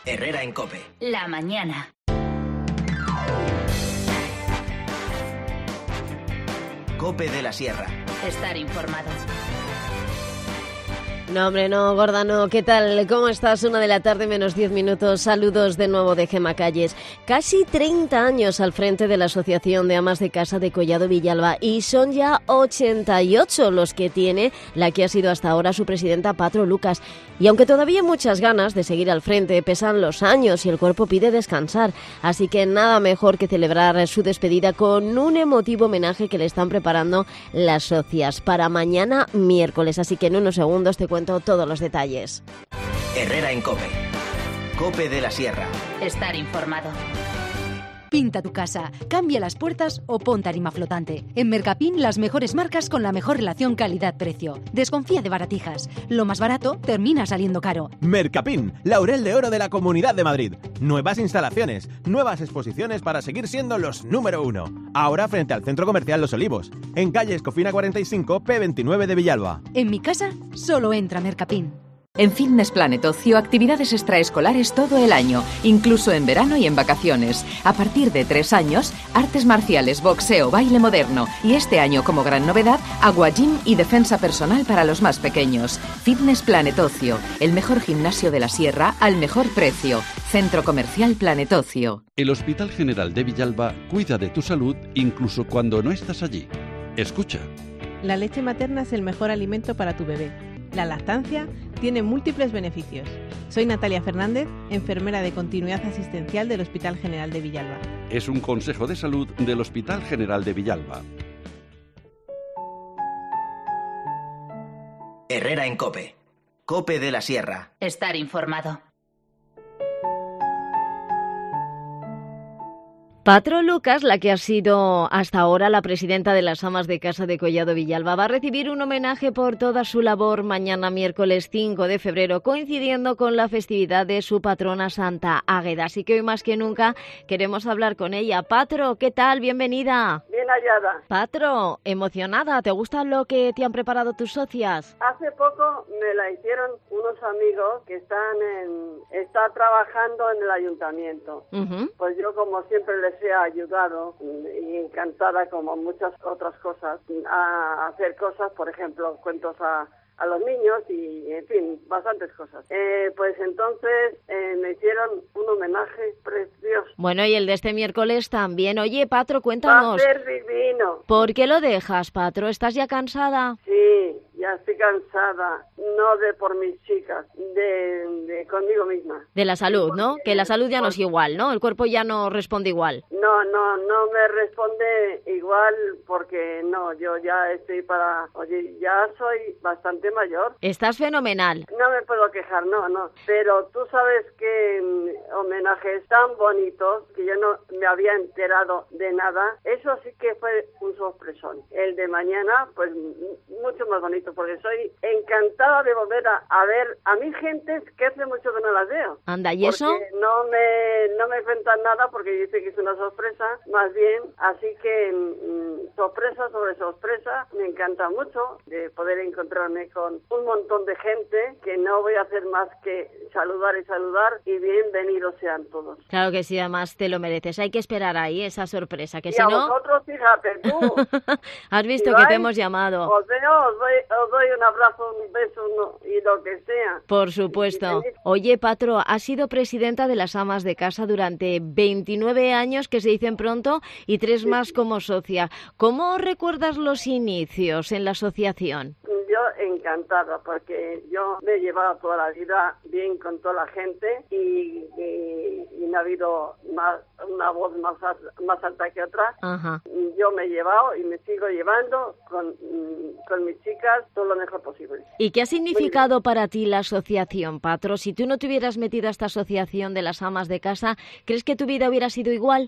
Herrera en COPE. La mañana. COPE de la Sierra. Estar informado. No, hombre, no, gorda, no. ¿Qué tal? ¿Cómo estás? 1 de la tarde, menos 10 minutos. Saludos de nuevo de Gemma Calles. Casi 30 años al frente de la Asociación de Amas de Casa de Collado Villalba y son ya 88 los que tiene la que ha sido hasta ahora su presidenta, Patro Lucas. Y aunque todavía hay muchas ganas de seguir al frente, pesan los años y el cuerpo pide descansar. Así que nada mejor que celebrar su despedida con un emotivo homenaje que le están preparando las socias para mañana miércoles. Así que en unos segundos te cuento todos los detalles. Herrera en COPE. COPE de la Sierra. Estar informado. Pinta tu casa, cambia las puertas o pon tarima flotante. En Mercapin, las mejores marcas con la mejor relación calidad-precio. Desconfía de baratijas. Lo más barato termina saliendo caro. Mercapin, Laurel de Oro de la Comunidad de Madrid. Nuevas instalaciones, nuevas exposiciones para seguir siendo los número 1. Ahora frente al Centro Comercial Los Olivos, en calle Escofina 45, P29 de Villalba. En mi casa, solo entra Mercapin. En Fitness Planet Ocio, actividades extraescolares todo el año, incluso en verano y en vacaciones. A partir de 3 años, artes marciales, boxeo, baile moderno y este año como gran novedad, agua gym y defensa personal para los más pequeños. Fitness Planet Ocio, el mejor gimnasio de la Sierra al mejor precio. Centro Comercial Planet Ocio. El Hospital General de Villalba cuida de tu salud incluso cuando no estás allí. Escucha. La leche materna es el mejor alimento para tu bebé. La lactancia tiene múltiples beneficios. Soy Natalia Fernández, enfermera de continuidad asistencial del Hospital General de Villalba. Es un consejo de salud del Hospital General de Villalba. Herrera en COPE. COPE de la Sierra. Estar informado. Patro Lucas, la que ha sido hasta ahora la presidenta de las Amas de Casa de Collado Villalba, va a recibir un homenaje por toda su labor mañana miércoles 5 de febrero, coincidiendo con la festividad de su patrona Santa Águeda. Así que hoy más que nunca queremos hablar con ella. Patro, ¿qué tal? Bienvenida. Bien hallada. Patro, emocionada, ¿te gusta lo que te han preparado tus socias? Hace poco me la hicieron unos amigos que están trabajando en el ayuntamiento. Pues yo, como siempre, les he ayudado y encantada, como muchas otras cosas, a hacer cosas, por ejemplo, cuentos a los niños y, en fin, bastantes cosas. Pues entonces me hicieron un homenaje precioso. Bueno, y el de este miércoles también. Oye, Patro, cuéntanos. Va a ser divino. ¿Por qué lo dejas, Patro? ¿Estás ya cansada? Sí, ya estoy cansada, no de por mis chicas, de conmigo misma. De la salud, ¿no? Que la salud ya no es igual, ¿no? El cuerpo ya no responde igual. No me responde igual porque no, yo ya estoy oye, ya soy bastante mayor. Estás fenomenal. No me puedo quejar, no. Pero tú sabes que homenajes tan bonitos que yo no me había enterado de nada. Eso sí que fue un sorpresón. El de mañana, pues mucho más bonito, porque soy encantada de volver a ver a mis gentes que hace mucho que no las veo. Anda, ¿y eso? No me cuentan nada porque dice que es una sorpresa, más bien, así que sorpresa sobre sorpresa, me encanta mucho de poder encontrarme con un montón de gente que no voy a hacer más que saludar y bienvenidos sean todos. Claro que sí, además te lo mereces, hay que esperar ahí esa sorpresa, que y si a no... vosotros, fíjate tú. Has visto si que vais, te hemos llamado. Os doy un abrazo, un beso y lo que sea. Por supuesto. Oye, Patro, has sido presidenta de las Amas de Casa durante 29 años, que se dicen pronto, y 3 más como socia. ¿Cómo recuerdas los inicios en la asociación? Yo encantada, porque yo me he llevado toda la vida bien con toda la gente y no ha habido una voz más alta que otra. Ajá. Yo me he llevado y me sigo llevando con mis chicas todo lo mejor posible. ¿Y qué ha significado para ti la asociación, Patro? Si tú no te hubieras metido a esta asociación de las Amas de Casa, ¿crees que tu vida hubiera sido igual?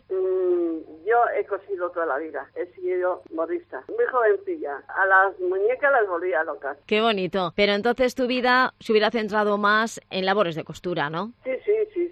Yo he cosido toda la vida, he sido modista, muy jovencilla. A las muñecas las volvía locas. Qué bonito. Pero entonces tu vida se hubiera centrado más en labores de costura, ¿no? Sí.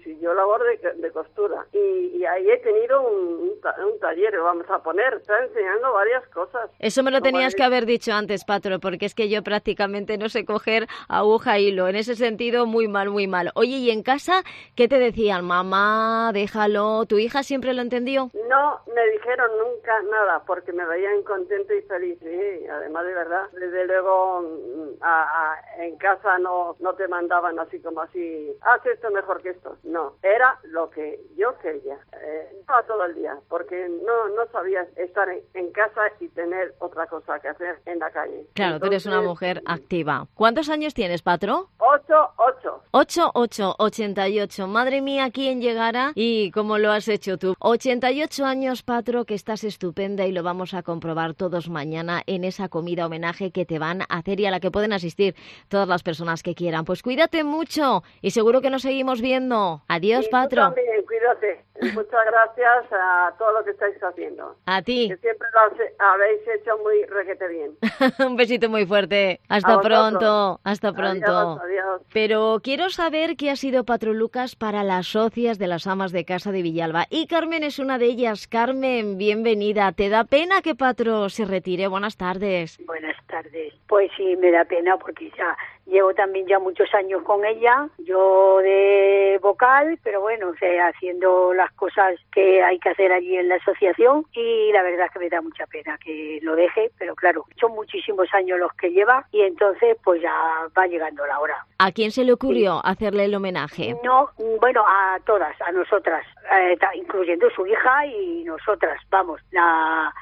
yo labor de costura. Y ahí he tenido un taller, vamos a poner, está enseñando varias cosas. Eso me lo tenías que haber dicho antes, Patro, porque es que yo prácticamente no sé coger aguja e hilo. En ese sentido, muy mal, muy mal. Oye, ¿y en casa qué te decían? Mamá, déjalo. ¿Tu hija siempre lo entendió? No me dijeron nunca nada, porque me veían contento y feliz. Sí, además de verdad, desde luego en casa no te mandaban así como así, haz esto mejor que esto. No, era lo que yo quería. Estaba todo el día, porque no sabía estar en casa y tener otra cosa que hacer en la calle. Claro, tú eres una mujer activa. ¿Cuántos años tienes, Patro? 8. 88. Madre mía, ¿quién llegará? Y cómo lo has hecho tú. 88 años, Patro, que estás estupenda y lo vamos a comprobar todos mañana en esa comida homenaje que te van a hacer y a la que pueden asistir todas las personas que quieran. Pues cuídate mucho y seguro que nos seguimos viendo. Adiós, Patro. Tú también, cuídate. Muchas gracias a todo lo que estáis haciendo. A ti. Que siempre lo habéis hecho muy requete bien. Un besito muy fuerte. Hasta pronto. Hasta pronto. Adiós. Pero quiero saber qué ha sido Patro Lucas para las socias de las amas de casa de Villalba. Y Carmen es una de ellas. Carmen, bienvenida. ¿Te da pena que Patro se retire? Buenas tardes. Buenas tardes. Pues sí, me da pena porque ya llevo también ya muchos años con ella. Yo de vocal, pero bueno, haciendo las cosas que hay que hacer allí en la asociación, y la verdad es que me da mucha pena que lo deje, pero claro, son muchísimos años los que lleva y entonces pues ya va llegando la hora. ¿A quién se le ocurrió hacerle el homenaje? No, bueno, a todas, a nosotras, incluyendo su hija y nosotras, vamos, las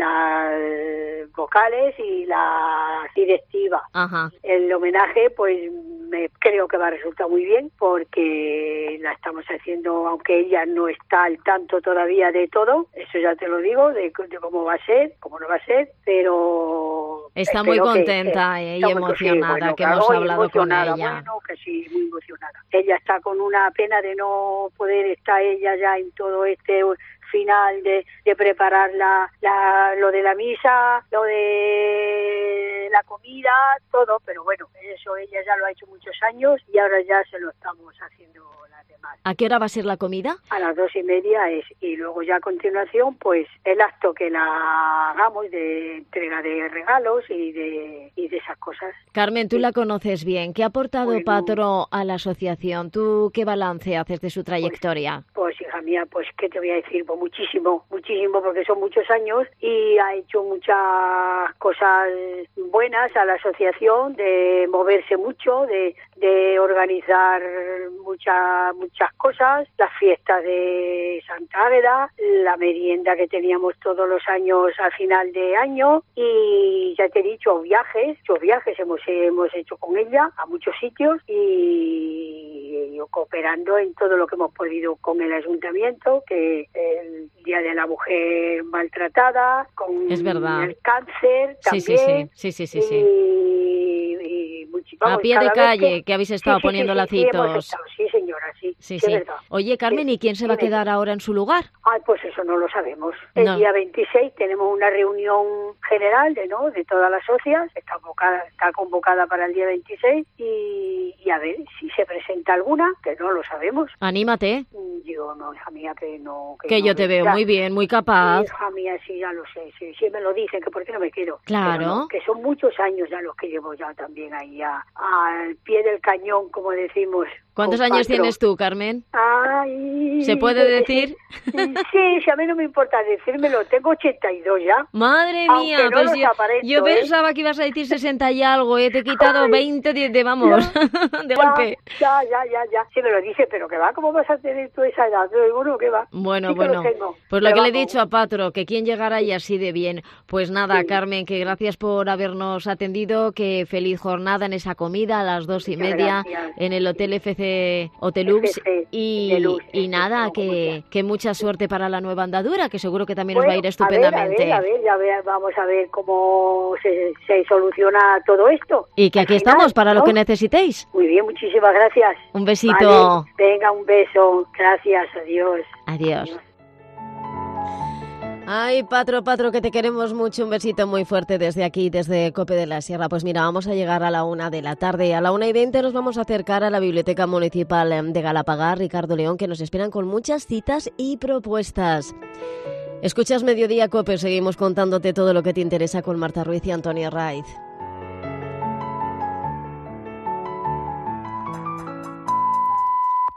vocales y la directiva. Ajá. El homenaje pues creo que va a resultar muy bien porque la estamos haciendo, aunque ella no está al tanto todavía de todo, eso ya te lo digo, de cómo va a ser, cómo no va a ser, pero está muy contenta y emocionada, que hemos hablado con ella. Bueno, que sí, muy emocionada. Ella está con una pena de no poder estar ella ya en todo este final de preparar lo de la misa, lo de la comida, todo, pero bueno, eso ella ya lo ha hecho muchos años y ahora ya se lo estamos haciendo las demás. ¿A qué hora va a ser la comida? A las 2:30 y luego ya a continuación pues el acto que la hagamos de entrega de regalos y de esas cosas. Carmen, tú la conoces bien. ¿Qué ha aportado Patro a la asociación? ¿Tú qué balance haces de su trayectoria? Pues hija mía, pues qué te voy a decir, pues muchísimo, porque son muchos años y ha hecho muchas cosas buenas a la asociación, de moverse mucho, de organizar muchas cosas, las fiestas de Santa Águeda, la merienda que teníamos todos los años a final de año y ya te he dicho, viajes hemos hecho con ella a muchos sitios y cooperando en todo lo que hemos podido con el ayuntamiento, que el Día de la Mujer Maltratada, con es verdad. El cáncer también. Sí. Vamos, a pie de calle, que habéis estado poniendo lacitos. Sí, señora, sí. Sí. Verdad. Oye, Carmen, ¿y quién se va a quedar ahora en su lugar? Pues eso no lo sabemos. El día 26 tenemos una reunión general de todas las socias, está convocada para el día 26 y a ver si se presenta alguna, que no lo sabemos. Anímate. Yo no, hija mía, que no. Que yo te veo muy bien, muy capaz. Hija mía, sí, ya lo sé, sí me lo dicen, que por qué no me quedo. Claro. No, que son muchos años ya los que llevo ya también ahí al pie del cañón, como decimos. ¿Cuántos años tienes tú, Carmen? Ay, ¿se puede decir? Sí, a mí no me importa decírmelo, tengo 82 ya. Madre mía, no pues yo pensaba que ibas a decir 60 y algo, te he quitado 20 de vamos, de golpe. Ya, sí me lo dice, pero que va, ¿cómo vas a tener tú esa edad? Bueno, ¿qué va? Bueno, pues lo que le he dicho a Patro, que quién llegara y así de bien. Pues nada, sí. Carmen, que gracias por habernos atendido, que feliz jornada en esa comida a las 2:30 en el Hotel FC Hotelux y nada, que mucha suerte para la nueva andadura, que seguro que también os va a ir estupendamente. A ver, vamos a ver cómo se soluciona todo esto. Y que aquí estamos para lo que necesitéis. Muy bien, muchísimas gracias. Un besito. Vale, venga, un beso. Gracias, adiós. Adiós. Ay, Patro, que te queremos mucho. Un besito muy fuerte desde aquí, desde Cope de la Sierra. Pues mira, vamos a llegar a la 1 de la tarde. A la 1:20 nos vamos a acercar a la Biblioteca Municipal de Galapagar, Ricardo León, que nos esperan con muchas citas y propuestas. Escuchas Mediodía Cope, seguimos contándote todo lo que te interesa con Marta Ruiz y Antonio Raiz.